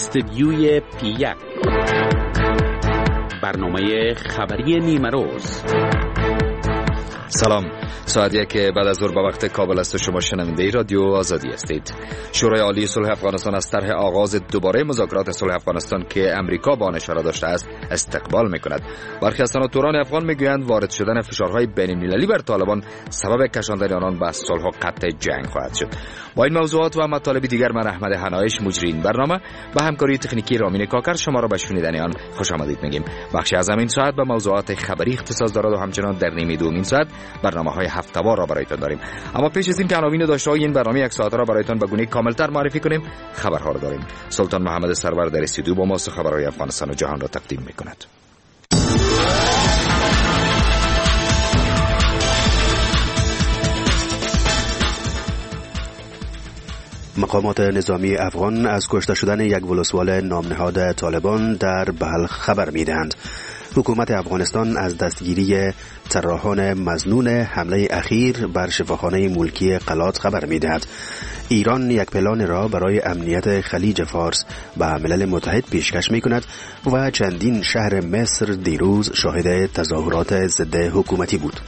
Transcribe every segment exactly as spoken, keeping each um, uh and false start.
استدیوی پی یک، برنامه خبری نیمه روز. سلام، ساعت یک بعد از ظهر به وقت کابل است و شما شنونده رادیو آزادی هستید. شورای عالی صلح افغانستان از طرح آغاز دوباره مذاکرات صلح افغانستان که امریکا با آن اشاره داشته است استقبال می‌کند. برخی از سناتوران افغان می‌گویند وارد شدن فشارهای بین‌المللی بر طالبان سبب کشاندن آنان به صلح و قطع جنگ خواهد شد. با این موضوعات و مطالب دیگر من احمد حنایش مجری این برنامه به همکاری تکنیکی رامین کاکر شما را به شنیدن آن خوش آمدید میگیم. بخشی از همین ساعت به موضوعات خبری اختصاص دارد و همچنان در نیمه دومین ساعت برنامه‌های هفته‌وار را برایتان داریم. اما پیش از این که عناوین داشته‌های این برنامه یک ساعته را برایتان به گونه کاملتر معرفی کنیم، خبرها را داریم. سلطان محمد سرور در استودیو با ما خبرهای افغانستان و جهان را تقدیم می‌کند. مقامات نظامی افغان از کشته شدن یک ولسوال نامنهاد طالبان در بلخ خبر می‌دهند. حکومت افغانستان از دستگیری طراحان مظنون حمله اخیر بر شفاخانه ملکی قلات خبر می‌دهد. ایران یک پلان را برای امنیت خلیج فارس به ملل متحد پیشکش می‌کند و چندین شهر مصر دیروز شاهد تظاهرات ضد حکومتی بود.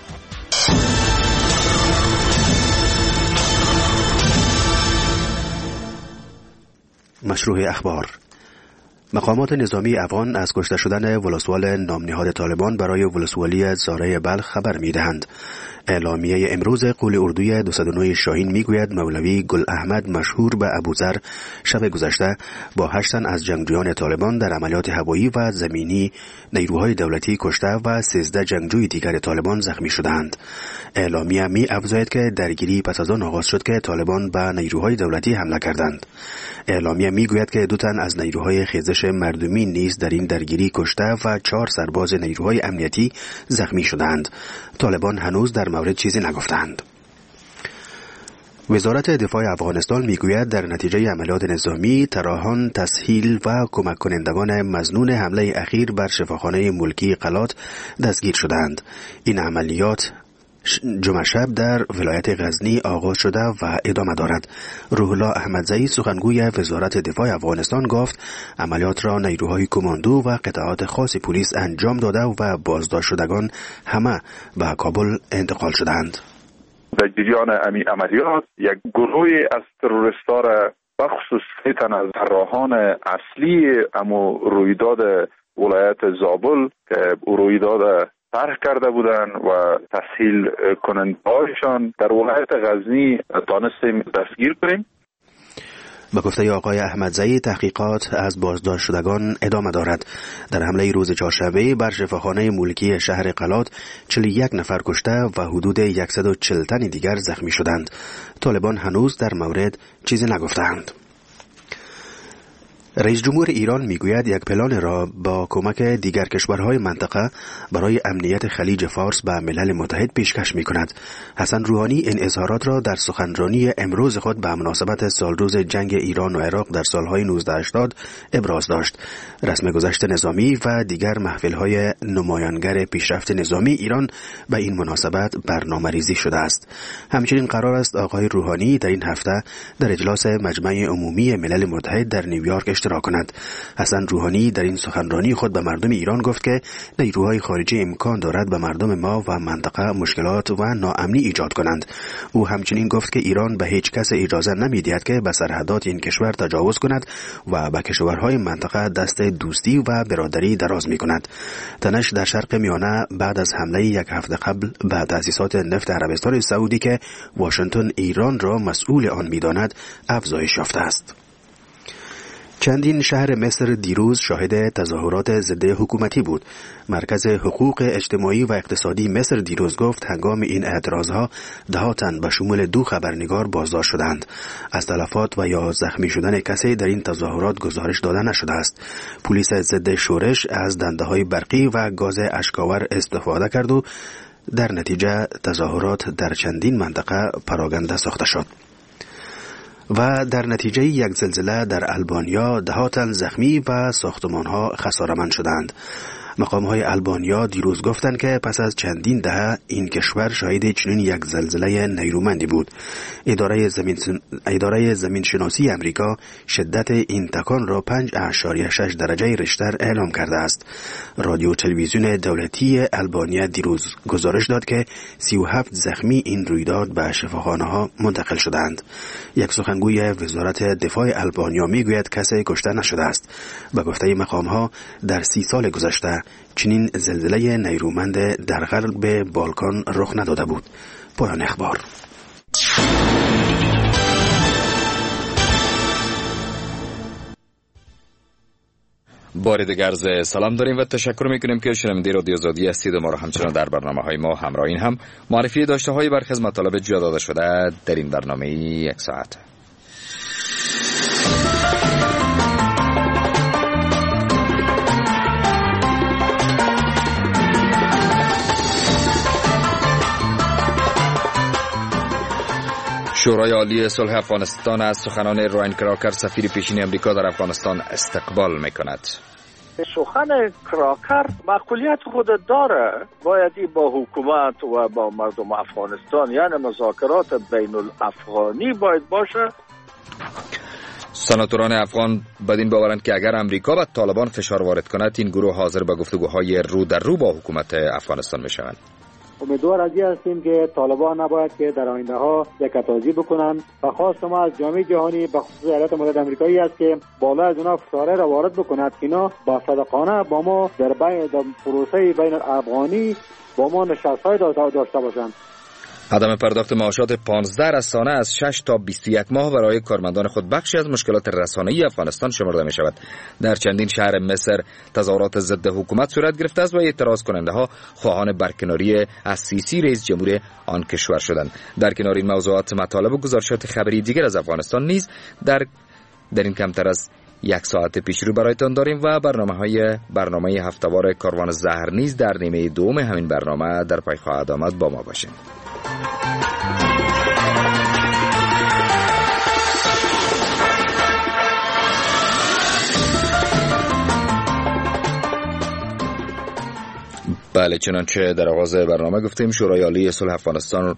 مشروع اخبار. مقامات نظامی افغان از کشته شدن ولسوال نامنهاد طالبان برای ولسوالی زاره بلخ خبر می‌دهند. اعلامیه امروز قول اردوی دویست و نه شاهین میگوید مولوی گل احمد مشهور به ابوذر شب گذشته با هشت تن از جنگجویان طالبان در عملیات هوایی و زمینی نیروهای دولتی کشته و سیزده جنگجوی دیگر طالبان زخمی شدند. اعلامیه می افزاید که درگیری پس از آن آغاز شد که طالبان به نیروهای دولتی حمله کردند. اعلامیه میگوید که دو تن از نیروهای خیزش مردمی نیز در این درگیری کشته و چهار سرباز نیروهای امنیتی زخمی شدند. طالبان هنوز در مورد چیزی نگفتند. وزارت دفاع افغانستان میگوید در نتیجه عملیات نظامی طراحان تسهیل و کمک کنندگان مظنون حمله اخیر بر شفاخانه ملکی قلات دستگیر شدند. این عملیات جمعه شب در ولایت غزنی آغاز شده و ادامه دارد. روح الله احمدزئی سخنگوی وزارت دفاع افغانستان گفت عملیات را نیروهای کماندو و قطعات خاص پلیس انجام داده و بازداشت شدگان همه به کابل انتقال شدند. در جریان امی عملیات یک گروهی از تروریست‌ها را بخصوص تن از طراحان اصلی امو رویداد ولایت زابل که رویداد طرح کرده بودند و تسهیل کننده‌هایشان در ولایت غزنی تانستیم دستگیر کنیم. به گفته آقای احمدزئی تحقیقات از بازداشت شدگان ادامه دارد. در حمله روز چهارشنبه بر شفاخانه ملکی شهر قلات چهل و یک نفر کشته و حدود صد و چهل تن دیگر زخمی شدند. طالبان هنوز در مورد چیزی نگفتند. رئیس جمهور ایران میگوید یک پلان را با کمک دیگر کشورهای منطقه برای امنیت خلیج فارس به ملل متحد پیشکش میکند. حسن روحانی این اظهارات را در سخنرانی امروز خود به مناسبت سالروز جنگ ایران و عراق در سالهای نوزده هشتاد ابراز داشت. رسم گذشت نظامی و دیگر محفلهای نمایانگر پیشرفت نظامی ایران به این مناسبت برنامه‌ریزی شده است. همچنین قرار است آقای روحانی در این هفته در اجلاس مجمع عمومی ملل متحد در نیویورک اشتراک کند. حسن روحانی در این سخنرانی خود به مردم ایران گفت که نیروهای خارجی امکان دارد به مردم ما و منطقه مشکلات و ناامنی ایجاد کنند. او همچنین گفت که ایران به هیچ کس اجازه نمی‌دهد که به سرحدات این کشور تجاوز کند و به کشورهای منطقه دست دوستی و برادری دراز می‌کند. تنش در شرق میانه بعد از حمله یک هفته قبل به تأسیسات نفت عربستان سعودی که واشنگتن ایران را مسئول آن می‌داند افزایش یافته است. چندین شهر مصر دیروز شاهد تظاهرات ضد حکومتی بود. مرکز حقوق اجتماعی و اقتصادی مصر دیروز گفت هنگام این اعتراضها ده تن به شمول دو خبرنگار بازداشت شدند. از تلفات و یا زخمی شدن کسی در این تظاهرات گزارش داده نشده است. پلیس ضد شورش از دنده‌های برقی و گاز اشک‌آور استفاده کرد و در نتیجه تظاهرات در چندین منطقه پراکنده ساخته شد. و در نتیجه یک زلزله در آلبانیا ده ها تن زخمی و ساختمان‌ها خساره‌مند شدند. مقام‌های آلبانیا دیروز گفتند که پس از چندین دهه این کشور شاهد چنین یک زلزله نیرومندی بود. اداره زمین اداره زمین شناسی امریکا شدت این تکان را پنج اعشاریه شش درجه ریشتر اعلام کرده است. رادیو تلویزیون دولتی آلبانیا دیروز گزارش داد که سی و هفت زخمی این رویداد به شفاخانه‌ها منتقل شدند. یک سخنگوی وزارت دفاع آلبانیا میگوید کسی کشته نشده است. به گفته مقام‌ها در سی سال گذشته چنین زلزله نیرومند در غرب بالکان رخ نداده بود. پایان اخبار. بار دیگر سلام داریم و تشکر میکنیم که شنونده رادیو آزادی هستید و ما را همچنان در برنامه های ما همراهین. هم معرفی داشته های برخی از مطالب جا داده شده در این برنامه یک ساعت. شورای عالی صلح افغانستان از سخنان رایان کراکر سفیر پیشین امریکا در افغانستان استقبال میکند. سخن کراکر معقولیت خود داره، بایدی با حکومت و با مردم افغانستان یعنی مذاکرات بین الافغانی باید باشه. سناتوران افغان بدین باورند که اگر امریکا به طالبان فشار وارد کند این گروه حاضر به گفتگوهای رو در رو با حکومت افغانستان میشوند. امیدوار از این هستیم که طالبان نباید که در آینده ها یکتازی بکنند و خواست ما از جامعه جهانی به خصوص ایالات متحده آمریکایی است که بالا از اونا فشاره را وارد بکند که اینا با صادقانه با ما در بین در پروسه بین الافغانی با ما نشست‌های داشته باشند. عدم پرداخت معاشات پانزده رسانه از شش تا بیست و یک ماه برای کارمندان خود بخشی از مشکلات رسانه‌ای افغانستان شمرده می شود. در چندین شهر مصر تظاهرات ضد حکومت صورت گرفته است و اعتراض کننده ها خواهان برکناری از سیسی رئیس جمهور آن کشور شدند. در کنار این موضوعات مطالب و گزارشات خبری دیگر از افغانستان نیز در در این کمتر از یک ساعت پیش رو برایتان داریم و برنامه های برنامه هفته‌وار کاروان زهر نیز در نیمه دوم همین برنامه در پی خواهد آمد. با ما باشید. بله، چنانچه در آغاز برنامه گفتیم شورای عالی صلح افغانستان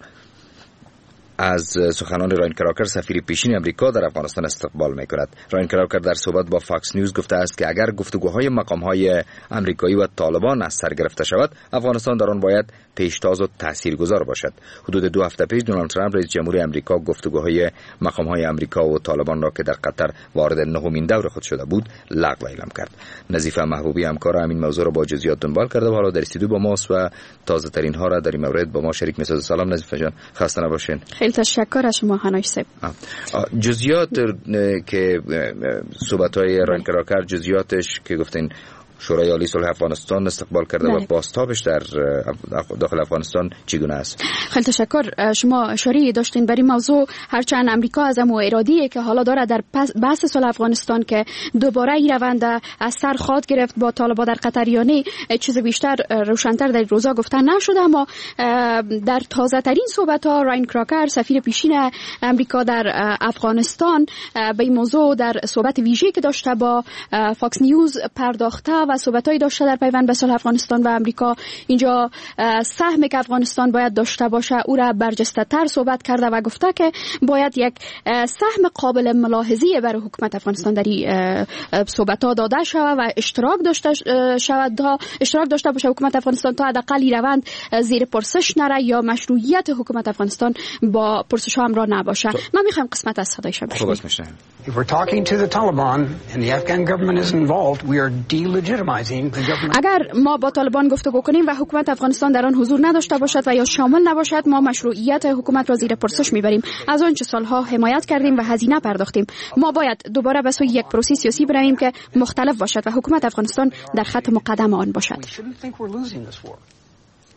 از سخنان رایان کراکر سفیر پیشین امریکا در افغانستان استقبال می‌کند. رایان کراکر در صحبت با فاکس نیوز گفته است که اگر گفتگوهای مقام‌های آمریکایی و طالبان از سر گرفته شود، افغانستان در آن باید پیشتاز و تاثیرگذار باشد. حدود دو هفته پیش دونالد ترامپ رئیس جمهور امریکا گفتگوهای مقام‌های آمریکا و طالبان را که در قطر وارد نهمین دور خود شده بود لغو اعلام کرد. نظیفه محبوبی همکار همین موضوع را با جزئیات دنبال کرده و حالا در استودیو با ماست و تازه ترین ها را در این مورد با ما شریک می‌سازد. سلام نظیفه جان، خسته نباشین. خیلی تشکر از شما هنوش صاحب. جزئیات که صحبت‌های رایان کراکر جزئیاتش که گفتین شورای عالی صلح افغانستان استقبال کرده و بازتابش در داخل افغانستان چگونه است؟ خیلی تشکر. شما اشاره داشتین بر این موضوع، هرچند امریکا از امو ارادی که حالا داره در بحث صلح افغانستان که دوباره این روند از سر خواهد گرفت با طالبان در قطریانه چیز بیشتر روشن‌تر در روزا گفتن نشده، اما در تازه ترین صحبت ها رایان کراکر سفیر پیشین امریکا در افغانستان به این موضوع در صحبت ویژه‌ای که داشته با فاکس نیوز پرداخته و صحبت‌هایی داشته در پیوند به صلح افغانستان و امریکا. اینجا سهمی که افغانستان باید داشته باشه او را برجسته‌تر صحبت کرده و گفته که باید یک سهم قابل ملاحظه برای حکومت افغانستان در این صحبت‌ها داده شود و اشتراک داشته شود اشتراک داشته باشه حکومت افغانستان تا حداقل این روند زیر پرسش نره یا مشروعیت حکومت افغانستان با پرسش همراه نباشه. من می‌خوام قسمت از صدایش بشنویم. If we're talking to the Taliban and the Afghan government isn't involved, we are delegitimizing the government. اگر ما با طالبان گفتگو کنیم و حکومت افغانستان در آن حضور نداشته باشد و یا شامل نباشد، ما مشروعیت حکومت را زیر پرسش میبریم. از آنچه سالها حمایت کردیم و هزینه پرداختیم، ما باید دوباره به سوی یک پروسه سیاسی برویم که مختلف باشد و حکومت افغانستان در خط مقدم آن باشد.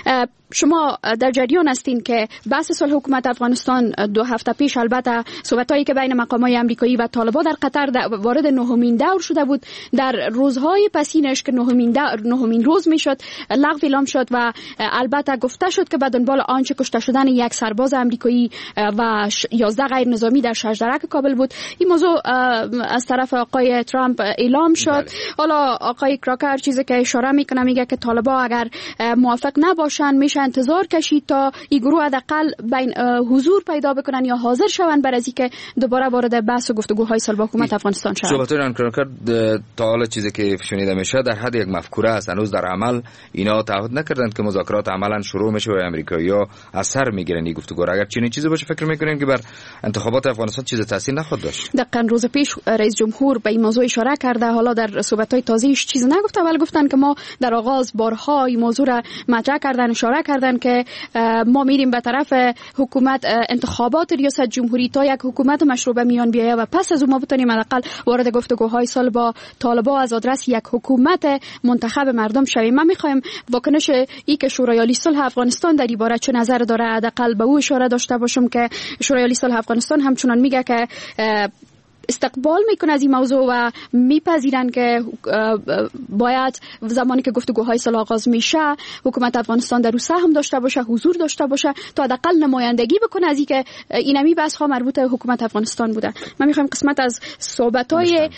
شما در جریان هستین که بحث صلح حکومت افغانستان دو هفته پیش البته صحبتایی که بین مقامات آمریکایی و طالبان در قطر وارد نهمین دور شده بود، در روزهای پسینش که نهمین نهمین روز میشد لغو اعلام شد و البته گفته شد که به دنبال آنچه کشته شدن یک سرباز آمریکایی و یازده غیر نظامی در شجرک کابل بود. این موضوع از طرف آقای ترامپ اعلام شد. بله. حالا آقای کراکر چیزی که اشاره میکنه میگه که طالبان اگر موافق نباشن میشه انتظار کشید تا این گروه حداقل بین حضور پیدا بکنن یا حاضر شون برای اینکه دوباره وارد بحث و گفتگوهای صلح با حکومت افغانستان شود. صحبت ایران کراکر تا حالا چیزی که شنیده میشه در حد یک مفکوره است، هنوز در عمل اینا تعهد نکردند که مذاکرات عملا شروع میشه و امریکایی‌ها اثر میگیرن این گفتگو را. اگر چنین چیزی باشه فکر میکنین که بر انتخابات افغانستان چیز تاثیر نخواهد داشت؟ دقیقاً روز پیش رئیس جمهور به این موضوع اشاره کرده، حالا در صحبت‌های تازه‌اش چیز نگفته ولی گفتن که ما در آغاز بارها این موضوع را مطرح کردن، اشاره کردن که ما میریم به طرف حکومت انتخابات ریاست جمهوری تا یک حکومت مشروع میان بیاید و پس از اون ما بتونیم حداقل وارد گفتگوهای صلح با طالبان از آدرس یک حکومت منتخب مردم شویم. ما میخوایم واکنش ای که شورای عالی صلح افغانستان در این باره چه نظر داره حداقل به او اشاره داشته باشم که شورای عالی صلح افغانستان همچنان میگه که استقبال میکنه از این موضوع و میپذیرن که باید زمانی که گفتگوهای صلح آغاز میشه حکومت افغانستان در او سهم داشته باشه، حضور داشته باشه تا حداقل نمایندگی بکنه از اینکه اینمی بحث ها مربوط به حکومت افغانستان بوده. من میخوام قسمت از صحبت‌های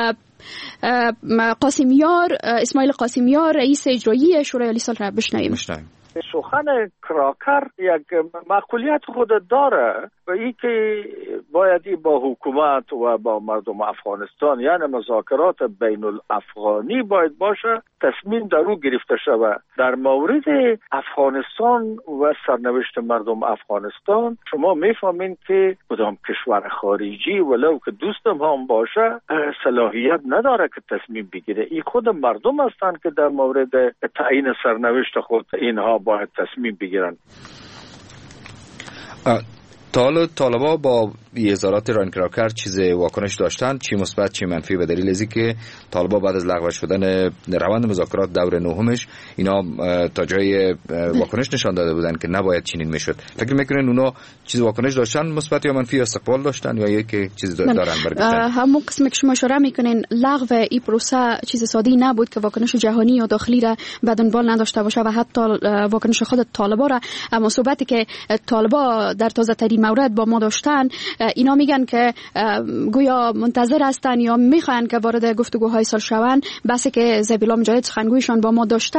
قاسمیار اسماعیل قاسمیار رئیس اجرایی شورای عالی صلح را بشنویم. سخن کراکر یک معقولیت خود داره و ای که بایدی با حکومت و با مردم افغانستان یعنی مذاکرات بین الافغانی باید باشه، تصمیم در او گرفته شود. در مورد افغانستان و سرنوشت مردم افغانستان شما میفهمین که کدام کشور خارجی ولو که دوستم هم باشه صلاحیت نداره که تصمیم بگیره. این خود مردم هستند که در مورد تعیین سرنوشت خود اینها باید تصمیم بگیرن. تا طالبا با اظهارات ران کراکر چیز واکنش داشتن، چی مثبت چی منفی، به دلیل ازی که طالبا بعد از لغو شدن روند مذاکرات دور نهمش اینا تا جای واکنش نشان داده بودن که نباید چنین میشد. فکر میکنین اونا چیز واکنش داشتن مثبت یا منفی، استقبال داشتن یا یک چیز دارن برگشتن؟ همون قسم که شما اشاره میکنین لغو این پروسه چیز ساده‌ای نبود که واکنش جهانی یا داخلی را به دنبال نداشته باشه و حتی واکنش خود طالبا را. اما صحبتی که طالبا در تازه ترین مورد با ما داشتن اینا میگن که گویا منتظر هستن یا میخوان که وارد گفتگوهای صلح شوند. بحثی که زبیلا مجاهد سخنگویشان با ما داشته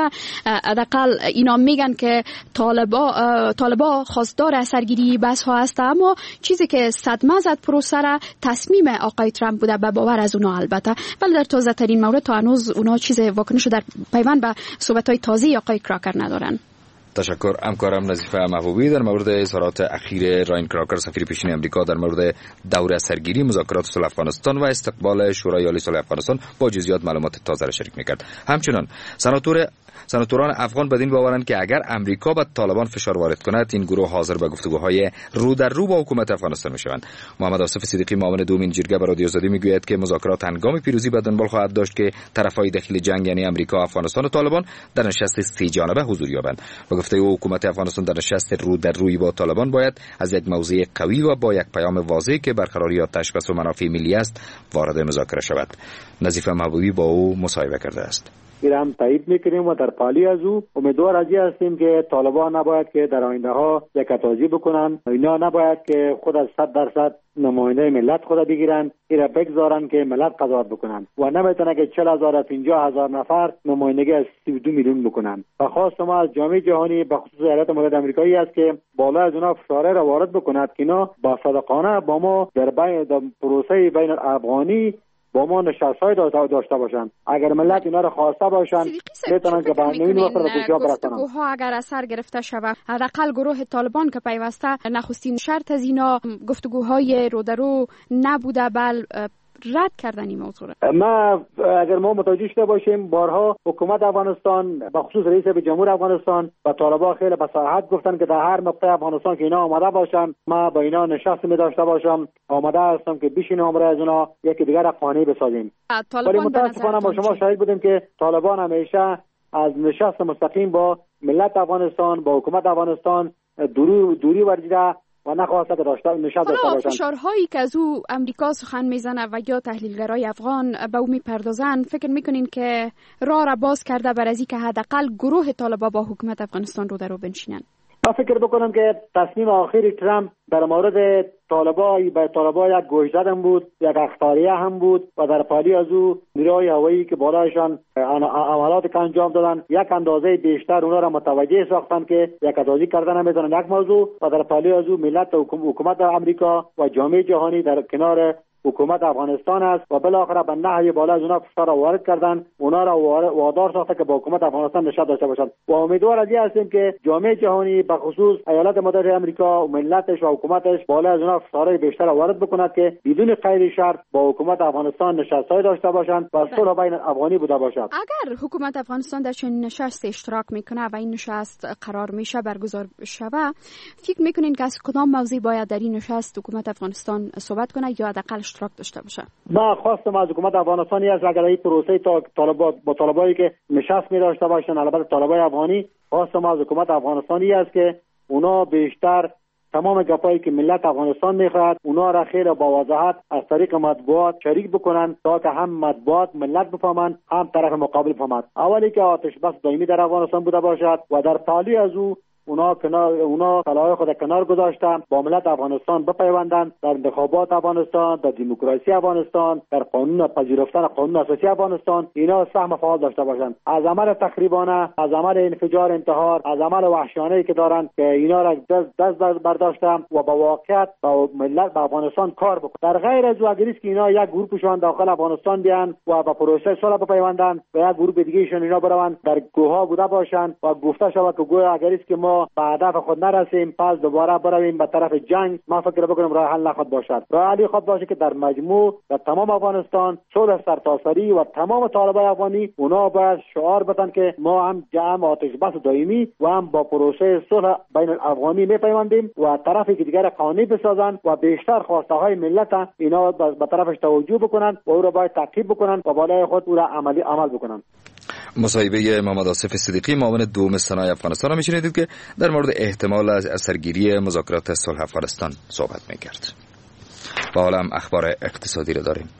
حداقل اینا میگن که طالبا طالبا خواستار سرگیری بحث ها هست، اما چیزی که صدمه زد پروسه را تصمیم آقای ترامپ بوده به باور از اونا البته، ولی در تازه ترین مورد تا هنوز اونا چیز واکنش در پیوند به صحبت های تازه آقای کراکر ندارن. تشکر. همکارم نظیفه محبوبی در مورد اظهارات اخیر راین کراکر سفیر پیشین امریکا در مورد دور سرگیری مذاکرات صلح افغانستان و استقبال شورای عالی صلح افغانستان با جزئیات معلومات تازه را شریک می‌کرد. همچنین سناتور سناتوران افغان بدین باورند که اگر امریکا به طالبان فشار وارد کند این گروه حاضر به گفتگوهای رو در رو با حکومت افغانستان میشوند. محمد آصف صدیقی معاون دومین جرگه بر رادیو آزادی میگوید که مذاکرات هنگام پیروزی به دنبال خواهد داشت که طرفای داخل جنگ یعنی امریکا، افغانستان و طالبان در نشست سه جانبه حضور یابند. به گفته او حکومت افغانستان در نشست رو در روی با طالبان باید از یک موضع قوی و با یک پیام واضح که برقراری آتش بس و منافع ملی است وارد مذاکره شود. نظیفه محبوبی با او مصاحبه کرده است. ایران تایید میکنیم و در پالی از او امیدوار از این هستیم که طالبان نباید که در آینده ها یکتازی بکنن، اینا نباید که خود از صد درصد نماینده ملت خود بگیرن، ایرا بگذارن که ملت قضاوت بکنن و نمیتونه که چهل هزار پنجاه هزار نفر نمایندگی از سی و دو میلیون بکنن. و خواست ما از جامعه جهانی به خصوص ایالات متحده آمریکایی است که بالا از اونا فشار را وارد بکند که اینا با صادقانه با ما در بین در پروسه بین الافغانی با ما نشست‌های داشته باشن. اگر ملت اینا رو خواسته باشن میتونن که با نوین وقت رو بجا برسونن. گفتگوها اگر اثر گرفته شود حداقل گروه طالبان که پیوسته نخستین شرط از اینا گفتگوهای رو در رو نبوده بل رد کردن این موضوع. ما اگر ما متوجه شده باشیم بارها حکومت افغانستان به خصوص رئیس جمهور افغانستان و طالبان خیلی به صراحت گفتن که در هر نقطه افغانستان که اینا آماده باشن ما با اینا نشست می داشته باشم، آماده هستم که بشینیم امر از اونا یکی دیگر افغانی بسازیم. ولی متاسفانه ما شما شاهد بودیم که طالبان همیشه از نشست مستقیم با ملت افغانستان با حکومت افغانستان دوری دوری ورزیده و نخواسته که داشته نشد داشته باشند. فشارهایی که از او امریکا سخن میزنه و یا تحلیلگرای افغان به او میپردازن، فکر میکنین که راه را باز کرده بر ازی که حداقل گروه طالبان با حکومت افغانستان رو در رو بنشینن؟ من فکر بکنم که تصمیم آخری ترامپ در مورد طالبان به طالبان یک گوش دادن بود، یک اخطاریه هم بود و در پالی از او نیروهای هوایی که بالایشان عملات که انجام دادن یک اندازه بیشتر اونا را متوجه ساختن که یک اتازی کردن نمیتونن یک موضوع و در پالی از او ملت و حکومت امریکا و جامعه جهانی در کنار حکومت افغانستان است و بالاخره به نحوی بالا از اونا فشار وارد کردن، اونا را وادار ساخته که با حکومت افغانستان نشد داشته باشند و امیدوار از این هستیم که جامعه جهانی به خصوص ایالات متحده آمریکا و ملتش و حکومتش بالا از اونا فشار بیشتر وارد بکند که بدون قید شرط با حکومت افغانستان نشست‌های داشته باشند و صلح بین افغانی بوده باشد. اگر حکومت افغانستان در چنین نشست اشتراک میکنه و این نشست قرار میشه برگزار شوه، فکر میکنین که از کدام موضوع باید در این نشست حکومت افغانستان صحبت کنه یا حداقل اشتراک داشته باشه؟ ما خواستم از حکومت افغانستان از اگر این پروسه طالبان با طالبایی که نشست می داشته باشن، البته طالبای افغانی، خواستم از حکومت افغانستانی است که اونا بیشتر تمام گپایی که ملت افغانستان میخواد اونا را خیلی با وضاحت از طریق مطبوعات شریک بکنن تا که هم مطبوعات ملت بفهمند هم طرف مقابل بفهمد. اولی که آتش بس دائمی در افغانستان بوده باشد و در تالی از او اونا کنار اونا طلای خود کنار گذاشتن با ملت افغانستان بپیوندن در انتخابات افغانستان، در دموکراسی افغانستان، در قانون پذیرفتن قانون اساسی افغانستان اینا سهم فعال داشته باشند. از عمل تخریبانه، از عمل انفجار، انتحار، از عمل وحشیانه‌ای که دارن که اینا را دست دست برداشتن و با واقعیت با ملت با افغانستان کار بکنن. در غیر از اگر که اینا یک گروهشون داخل افغانستان بیان و با پروسه صلح بپیوندن و یک گروه دیگه ایشون اینا بروند در گوها بوده باشند و گفته شود که گویا اگر که ما به هدف خود نرسیم پس دوباره برویم به طرف جنگ، ما فکر بکنم راه حل نخواهد باشد. راه حلی خود باشه که در مجموع در تمام افغانستان صلح سرتاسری و تمام طالبان افغانی اونا باید شعار بدن که ما هم جمع آتش بس دائمی و هم با پروسه صلح بین الافغانی میپیوندیم و طرفی که دیگر قانونی بسازن و بیشتر خواسته های ملت اینا به طرفش توجه بکنن و او را باید تعقیب بکنن و بالای خود او را عملی عمل بکنن. مصاحبه محمد آصف صدیقی، معاون دوم سنای افغانستان، را میشنیدید که در مورد احتمال از سرگیری مذاکرات صلح افغانستان صحبت میکرد. و حالا هم اخبار اقتصادی رو داریم.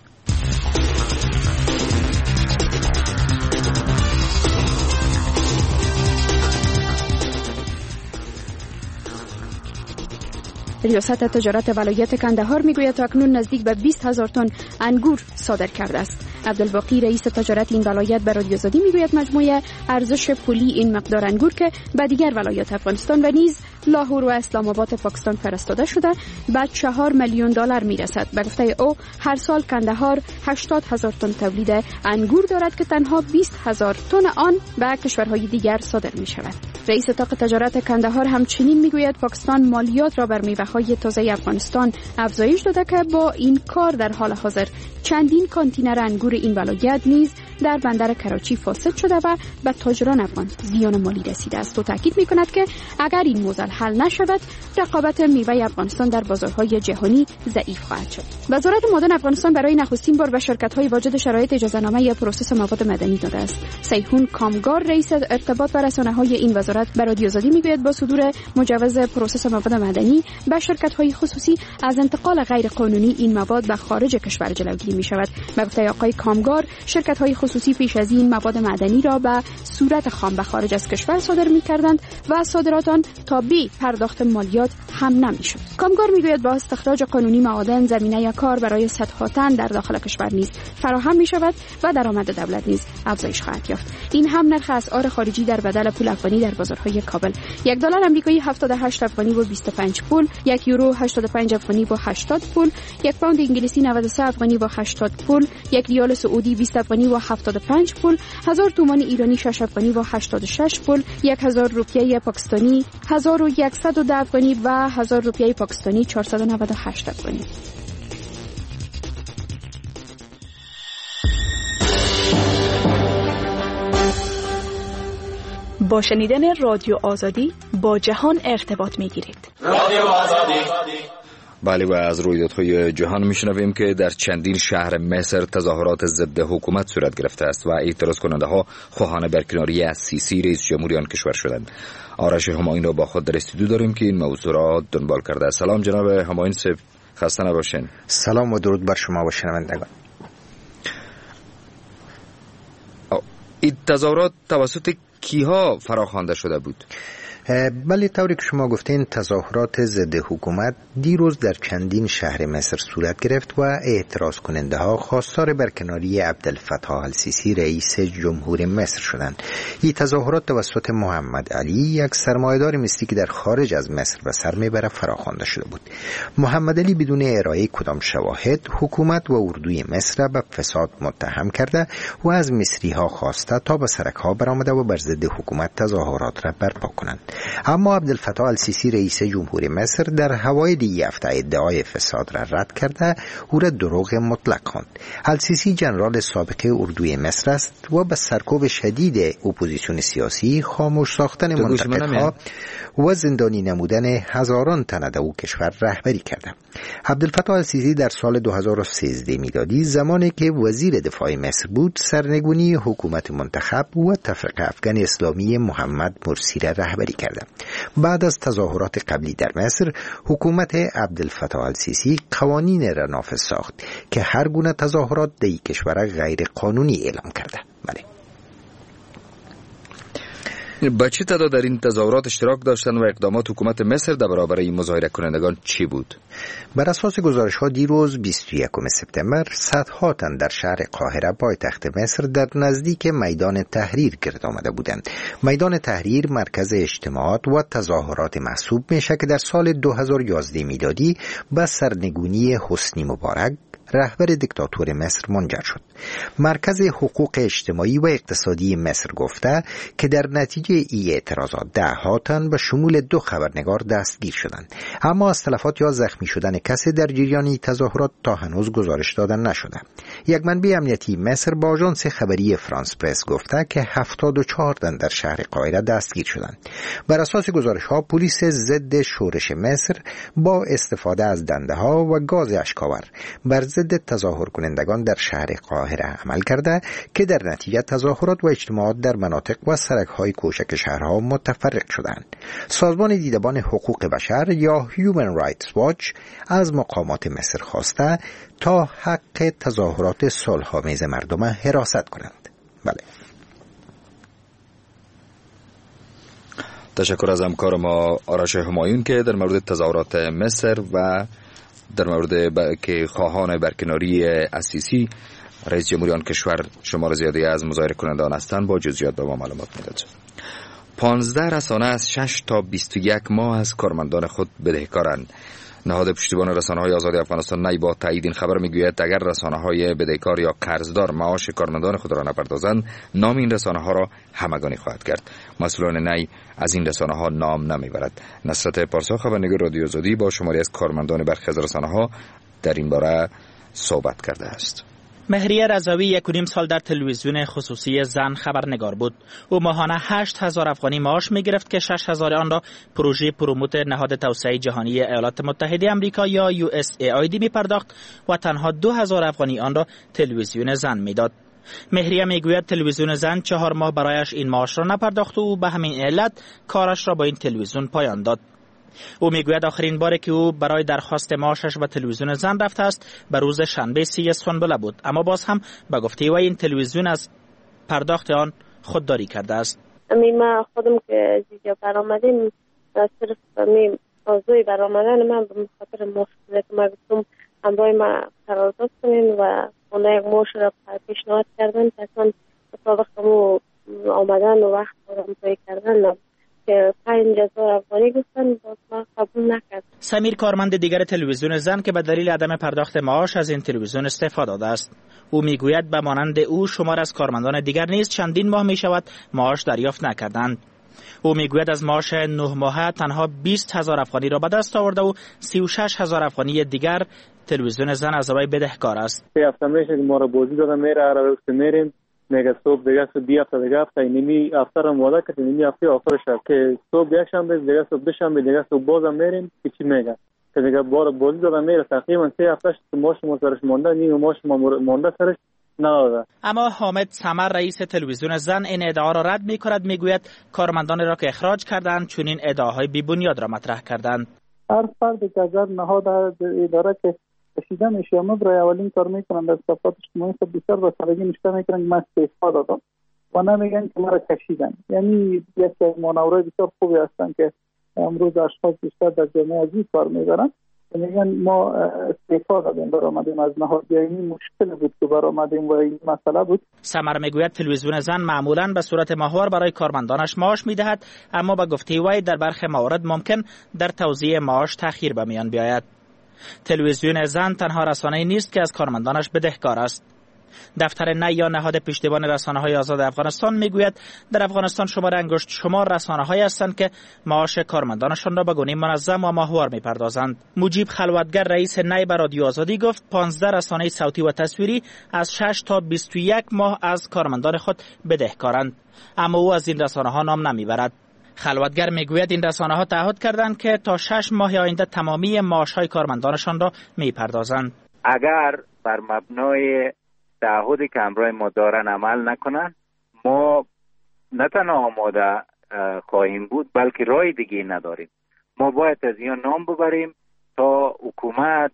ریاست تجارت ولایت کندهار میگوید تا اکنون نزدیک به بیست هزار تن انگور صادر کرده است. عبدالباقی رئیس تجارت این ولایت به رادیو آزادی میگوید مجموع ارزش پولی این مقدار انگور که به دیگر ولایات افغانستان و نیز لاهور و اسلام آباد پاکستان فرستاده شده به چهار میلیون دلار میرسد. به گفته او هر سال کندهار هشتاد هزار تن تولید انگور دارد که تنها بیست هزار تن آن به کشورهای دیگر صادر می شود. رئیس اتاق تجارت کندهار همچنین میگوید پاکستان مالیات را بر میوه‌های تازه افغانستان افزایش داده که با این کار در حال حاضر چندین کانتینر انگور این ولایت نیز در بندر کراچی فاسد شده و به تاجران افغان زیان مالی رسیده است و تاکید می‌کند که اگر این موضوع حل نشود رقابت میوه افغانستان در بازارهای جهانی ضعیف خواهد شد. وزارت معدن افغانستان برای نخستین بار به شرکت‌های واجد شرایط اجازه‌نامه یا پروسس مواد معدنی داده است. سیحون کامگار رئیس ارتباط و رسانه‌های این وزارت به رادیو آزادی میگوید با صدور مجوز پروسس مواد معدنی به شرکت‌های خصوصی از انتقال غیر قانونی این مواد به خارج کشور جلوگیری می‌شود. به گفته آقای کامگار شرکت‌های خصوصی پیش از این مواد معدنی را به صورت خام به خارج از کشور صادر می‌کردند و صادرات آن تا بی پرداخت مالیات هم نمی‌شد. کامگار میگوید با استخراج قانونی معادن زمینه کار برای صدها تن در داخل کشور نیز فراهم می‌شود و درآمد دولت نیز افزایش خواهد یافت. این هم نرخ اسعار خارجی در بدل پول افغانی در بازارهای کابل: یک دلار آمریکایی هفتاد و هشت افغانی و بیست و پنج پول، یک یورو هشتاد و پنج افغانی و هشتاد پول، یک پوند انگلیسی نود و سه افغانی و هشتاد پول، یک ریال سعودی بیست افغانی و هفتاد و پنج پول، هزار تومان ایرانی شش افغانی و هشتاد و شش پول، یک هزار روپیه پاکستانی هزار و صد و ده افغانی و هزار روپیه پاکستانی چهارصد و نود و هشت افغانی. با شنیدن رادیو آزادی با جهان ارتباط می‌گیرید. رادیو آزادی بله و از رویدادهای جهان میشنویم که در چندین شهر مصر تظاهرات ضد حکومت صورت گرفته است و اعتراض کننده ها خواهان برکناری از سیسی رئیس جمهوری آن کشور شدند. آرش همایون را با خود در استودیو داریم که این موضوع را دنبال کرده. سلام جناب همایون صاحب، خسته نباشین. سلام و درود بر شما و شنوندگان. این تظاهرات توسط کیها فراخوانده شده بود؟ بله، طوری که شما گفتین تظاهرات ضد حکومت دیروز در چندین شهر مصر صورت گرفت و اعتراض کننده ها خواستار برکناری عبدالفتاح السیسی رئیس جمهور مصر شدند. این تظاهرات توسط محمد علی، یک سرمایه‌دار مصری که در خارج از مصر به سر میبره، فراخوانده شده بود. محمد علی بدون ارائه کدام شواهد حکومت و اردوی مصر به فساد متهم کرده و از مصری ها خواسته تا به سرک ها برآمده و بر ضد حکومت تظاهرات را برپا کنند. اما عبدالفتاح السیسی رئیس جمهور مصر در هوای این هفته ادعای فساد را رد کرده او را دروغ مطلق خواند. السیسی جنرال سابق اردوی مصر است و به سرکوب شدید اپوزیسیون سیاسی، خاموش ساختن منتقدها و زندانی نمودن هزاران تن در او کشور رهبری کرده. عبدالفتاح السیسی در سال دو هزار و سیزده میلادی زمانی که وزیر دفاع مصر بود، سرنگونی حکومت منتخب و تفرقه افغان اسلامی محمد مرسی را رهبری کرده. بعد از تظاهرات قبلی در مصر، حکومت عبدالفتاح السیسی قوانین را نافذ ساخت که هر گونه تظاهرات در کشور غیر قانونی اعلام کرده. بله. با چه تعداد در این تظاهرات اشتراک داشتن و اقدامات حکومت مصر در برابر این مظاهره کنندگان چی بود؟ بر اساس گزارش ها دیروز بیست و یکم سپتامبر صدها تن در شهر قاهره پایتخت مصر در نزدیک میدان تحریر گرد آمده بودند. میدان تحریر مرکز اجتماعات و تظاهرات محسوب میشه که در سال دو هزار و یازده میلادی با سرنگونی حسنی مبارک رهبر دیکتاتور مصر منجر شد. مرکز حقوق اجتماعی و اقتصادی مصر گفته که در نتیجه ای اعتراضات ده ها تن به شمول دو خبرنگار دستگیر شدند، اما از تلفات یا زخمی شدن کسی در جریان تظاهرات تا هنوز گزارش دادن نشده. یک منبع امنیتی مصر با آژانس خبری فرانس پرس گفته که هفتاد و چهار تن در شهر قاهره دستگیر شدند. بر اساس گزارش ها پلیس ضد شورش مصر با استفاده از دنده ها و گاز اشک‌آور بر ضد تظاهر کنندگان در شهر قاهره عمل کرده که در نتیجه تظاهرات و اجتماعات در مناطق و سرک‌های کوچک شهرها متفرق شدند. سازمان دیدبان حقوق بشر یا Human Rights Watch از مقامات مصر خواسته تا حق تظاهرات صلح‌آمیز مردم حراست کنند. بله. تشکر از همکار ما آرش همایون که در مورد تظاهرات مصر و در مورد ب... که خواهان برکناری السیسی رئیس جمهوری آن کشور شمار زیادی از مظاهره کنندگان هستند با جزئیات به ما معلومات میداد. پانزده رسانه از شش تا بیست و یک ماه از کارمندان خود بدهکارند. نهاد پشتیبان رسانه‌های آزاد افغانستان نی با تایید این خبر میگوید اگر رسانه‌های بدهکار یا قرضدار معاش کارمندان خود را نپردازند، نام این رسانه‌ها را همگانی خواهد کرد. مسئولان نی از این رسانه‌ها نام نمیبرد. نصرت پارسا خبرنگار رادیو آزادی با شماری از کارمندان برخی از رسانه‌ها در این باره صحبت کرده است. مهریه رضوی یک و نیم سال در تلویزیون خصوصی زن خبرنگار بود. او ماهانه هشت هزار افغانی معاش می گرفت که شش هزار آن را پروژه پروموت نهاد توسعه جهانی ایالات متحده آمریکا یا یو اس ای آی دی می پرداخت و تنها دو هزار افغانی آن را تلویزیون زن می داد. مهریه می گوید تلویزیون زن چهار ماه برایش این معاش را نپرداخت و به همین علت کارش را با این تلویزیون پایان داد. او میگوید آخرین باری که او برای درخواست معاشش به تلویزیون زن رفته است به روز شنبه سی اسفند بود، اما باز هم به گفته او این تلویزیون از پرداخت آن خودداری کرده است. امی ما خودم که از اینجا برآمدیم صرف می موضوع برآمدن من به خاطر مشکلی که ما گفتم همراه ما قرارداد کنین و اونا یک معاش را پیشنهاد کردن اصلا مطابق مو آمدن و وقت را مطابق کردن که پنج هزار افغانی گفتن باز ما قبول نکرد. سمیر کارمند دیگر تلویزیون زن که به دلیل عدم پرداخت معاش از این تلویزیون استعفا داده است. او میگوید به مانند او شمار از کارمندان دیگر نیز چندین ماه می شود معاش دریافت نکردند. او میگوید از معاش نه ماهه تنها بیست هزار افغانی را به دست آورده و سی و شش هزار افغانی دیگر تلویزیون زن از وی بدهکار است. سه هفته میشه که ما را بازی دادن میره هر روز میریم میگه صبح دیگه صبح دی هفته دیگه هفته اینمی هفته را وعده کرد اینمی هفته آخرش که صبح یک شنبه دیگه صبح دو شنبه دیگه صبح بازم میریم که چی میگه که دیگه بار بازی دادن میره تقریبا سه هفته که ماش ما سرش مونده، نیم ماش ما مونده سرش نداده. اما حامد ثمر رئیس تلویزیون زن این ادعا را رد می‌کند، میگوید کارمندان را که اخراج کردند چون این ادعاهای بی بنیاد را مطرح کردند. هر فردی که از نهاد اداره که کشیده میشه یا برای اولین کار میکنن در صفات اجتماعی خود بسیار با سادگی نشته میکنن که من استعفا دادم و نمیگن که مرا کشیدن. یعنی یک مانورای بسیار خوبی هستن که امروز اشخاص بیشتر در جامعه عزیز کار میبرن، میگن ما استعفا دادیم برآمدیم از نهاد. یعنی مشکل بود که برآمدیم و این مسئله بود. ثمر میگوید تلویزیون زن معمولا به صورت ماهوار برای کارمندانش معاش میدهد، اما به گفته وی در برخی موارد ممکن در توزیع معاش تأخیر به میان بیاید. تلویزیون زن تنها رسانه‌ای نیست که از کارمندانش بدهکار است. دفتر نه یا نهاد پشتیبان رسانه‌های آزاد افغانستان میگوید در افغانستان شمار انگشت شمار رسانه‌هایی هستند که معاش کارمندانشان را به گونه منظم و ماهوار می‌پردازند. مجیب خلوتگر رئیس نه به رادیو آزادی گفت پانزده رسانه صوتی و تصویری از شش تا بیست و یک ماه از کارمندان خود بدهکارند، اما او از این رسانه‌ها نام نمیبرد. خلوتگر میگوید این رسانه‌ها تعهد کردند که تا شش ماه آینده تمامی معاش‌های کارمندانشان را می‌پردازند. اگر بر مبنای تعهدی که همراه ما دارن عمل نکنن، ما نه تنها آماده خواهیم بود بلکه راه دیگه نداریم. ما باید از این نام ببریم تا حکومت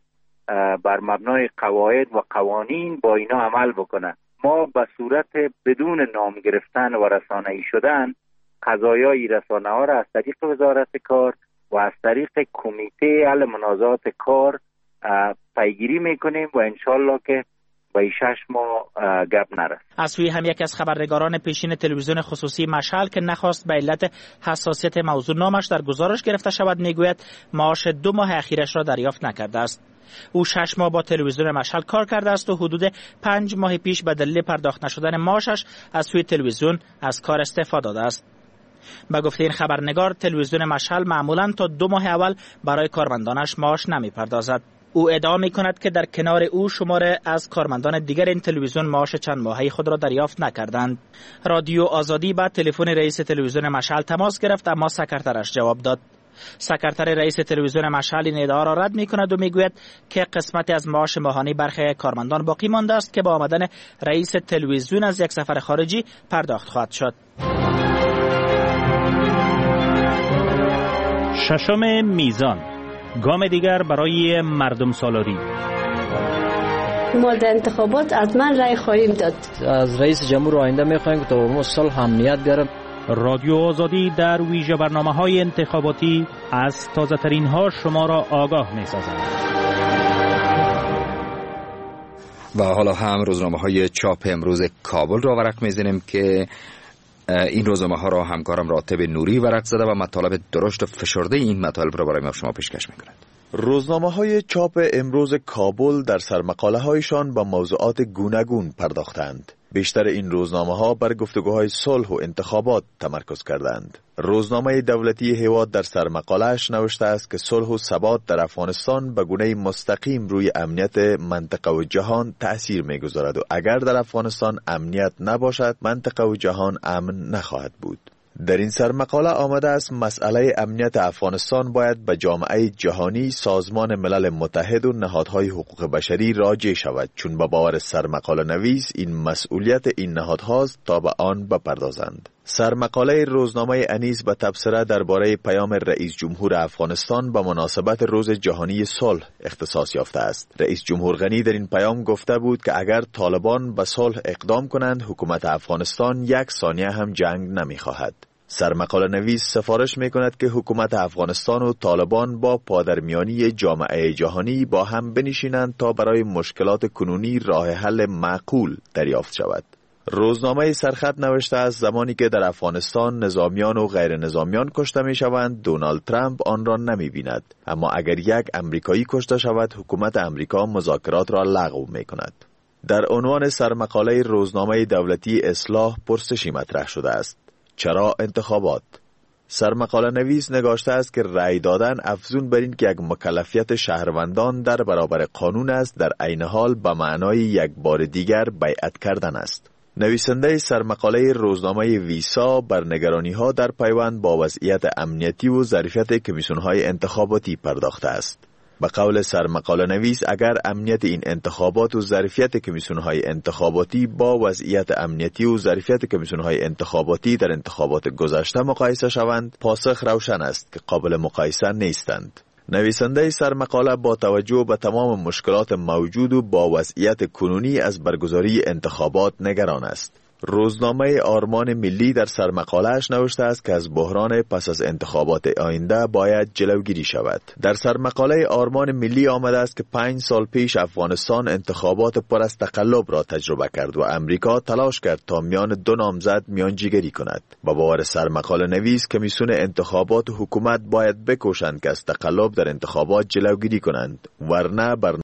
بر مبنای قواعد و قوانین با اینا عمل بکنه. ما به صورت بدون نام گرفتن و رسانه‌ای شدن قضایای رسانه ها را از طریق وزارت کار و از طریق کمیته حل منازعات کار پیگیری میکنیم و انشالله که با شش ماه گپ نرسد. از سوی هم یک از خبرنگاران پیشین تلویزیون خصوصی مشعل که نخواست به علت حساسیت موضوع نامش در گزارش گرفته شود میگوید معاش دو ماه اخیرش را دریافت نکرده است. او شش ماه با تلویزیون مشعل کار کرده است و حدود پنج ماه پیش به دلیل پرداخت نشدن معاشش از سوی تلویزیون از کار استعفا داده است. به گفته این خبرنگار تلویزیون مشعل معمولا تا دو ماه اول برای کارمندانش معاش نمی‌پردازد. او ادعا می‌کند که در کنار او شمار از کارمندان دیگر این تلویزیون معاش چند ماهه خود را دریافت نکردند. رادیو آزادی با تلفن رئیس تلویزیون مشعل تماس گرفت اما سکرترش جواب داد. سکرتر رئیس تلویزیون مشعل این ادعا را رد می‌کند و میگوید که قسمتی از معاش ماهانه برخی کارمندان باقی مانده است که با آمدن رئیس تلویزیون از یک سفر خارجی پرداخت خواهد شد. ششم میزان، گام دیگر برای مردم سالاری. ما در انتخابات از من رای خواهیم داد. از رئیس جمهور آینده میخواهیم که تا صلح امنیت بیاره. رادیو آزادی در ویژه برنامه‌های انتخاباتی از تازه‌ترین ها شما را آگاه می‌سازد. و حالا هم روزنامه‌های چاپ امروز کابل را ورق می‌زنیم که این روزنامه ها را همکارم راتب نوری ورق زده و مطالب درشت و فشرده این مطالب را برای ما شما پیشکش می‌کند. روزنامه های چاپ امروز کابل در سرمقاله هایشان به موضوعات گوناگون پرداختند. بیشتر این روزنامه ها بر گفتگوهای صلح و انتخابات تمرکز کردند. روزنامه دولتی هیواد در سرمقاله‌اش نوشته است که صلح و ثبات در افغانستان به گونه مستقیم روی امنیت منطقه و جهان تأثیر می‌گذارد و اگر در افغانستان امنیت نباشد منطقه و جهان امن نخواهد بود. در این سرمقاله آمده است مسئله امنیت افغانستان باید به جامعه جهانی، سازمان ملل متحد و نهادهای حقوق بشری راجع شود، چون به باور سرمقاله نویس این مسئولیت این نهادهاست تا به آن بپردازند. سرمقاله روزنامه انیس به تبصره درباره پیام رئیس جمهور افغانستان به مناسبت روز جهانی صلح اختصاص یافته است. رئیس جمهور غنی در این پیام گفته بود که اگر طالبان به صلح اقدام کنند حکومت افغانستان یک ثانیه هم جنگ نمی‌خواهد. سرمقاله نویس سفارش می کند که حکومت افغانستان و طالبان با پادرمیانی جامعه جهانی با هم بنشینند تا برای مشکلات کنونی راه حل معقول دریافت شود. روزنامه سرخط نوشته است زمانی که در افغانستان نظامیان و غیر نظامیان کشته می شوند دونالد ترامپ آن را نمی بیند، اما اگر یک امریکایی کشته شود حکومت امریکا مذاکرات را لغو می کند. در عنوان سرمقاله روزنامه دولتی اصلاح پرسشی مطرح شده است: چرا انتخابات؟ سرمقاله نویس نگاشته است که رأی دادن افزون بر این که یک مکلفیت شهروندان در برابر قانون است در عین حال به معنای یک بار دیگر بیعت کردن است. نویسنده سرمقاله روزنامه ویسا بر نگرانی‌ها در پیوند با وضعیت امنیتی و ظرفیت کمیسیون‌های انتخاباتی پرداخته است. به قول سرمقاله نویس، اگر امنیت این انتخابات و ظرفیت کمیسیون‌های انتخاباتی با وضعیت امنیتی و ظرفیت کمیسیون‌های انتخاباتی در انتخابات گذشته مقایسه شوند، پاسخ روشن است که قابل مقایسه نیستند. نویسنده سرمقاله با توجه به تمام مشکلات موجود و با وضعیت کنونی از برگزاری انتخابات نگران است. روزنامه آرمان ملی در سرمقاله‌اش نوشته است که از بحران پس از انتخابات آینده باید جلوگیری شود. در سرمقاله آرمان ملی آمده است که پنج سال پیش افغانستان انتخابات پر از تقلب را تجربه کرد و امریکا تلاش کرد تا میان دو نامزد میانجیگری کند. با باور سرمقاله نویس، کمیسیون انتخابات و حکومت باید بکوشند که از تقلب در انتخابات جلوگیری کنند، ورنه بر